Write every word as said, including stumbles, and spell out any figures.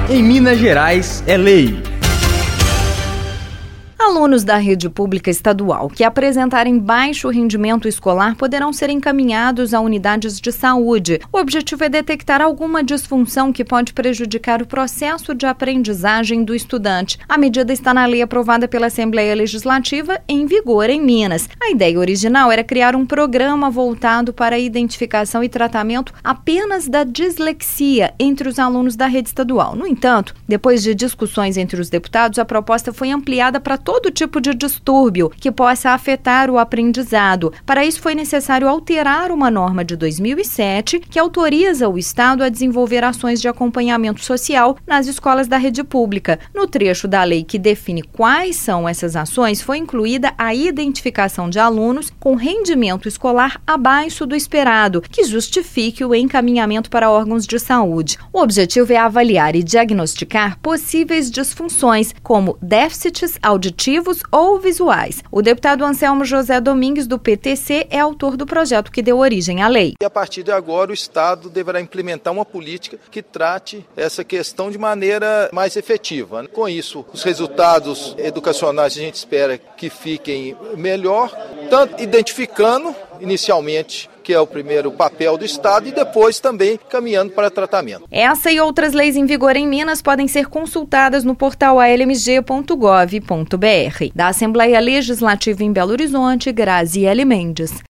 Em Minas Gerais é lei. Alunos da rede pública estadual que apresentarem baixo rendimento escolar poderão ser encaminhados a unidades de saúde. O objetivo é detectar alguma disfunção que pode prejudicar o processo de aprendizagem do estudante. A medida está na lei aprovada pela Assembleia Legislativa em vigor em Minas. A ideia original era criar um programa voltado para a identificação e tratamento apenas da dislexia entre os alunos da rede estadual. No entanto, depois de discussões entre os deputados, a proposta foi ampliada para todo todo tipo de distúrbio que possa afetar o aprendizado. Para isso, foi necessário alterar uma norma de dois mil e sete que autoriza o Estado a desenvolver ações de acompanhamento social nas escolas da rede pública. No trecho da lei que define quais são essas ações, foi incluída a identificação de alunos com rendimento escolar abaixo do esperado, que justifique o encaminhamento para órgãos de saúde. O objetivo é avaliar e diagnosticar possíveis disfunções, como déficits auditivos ou visuais. O deputado Anselmo José Domingues, do P T C, é autor do projeto que deu origem à lei. E a partir de agora, o Estado deverá implementar uma política que trate essa questão de maneira mais efetiva. Com isso, os resultados educacionais a gente espera que fiquem melhor, tanto identificando inicialmente que é o primeiro papel do Estado e depois também caminhando para tratamento. Essa e outras leis em vigor em Minas podem ser consultadas no portal a l m g ponto gov ponto b r. Da Assembleia Legislativa em Belo Horizonte, Graziele Mendes.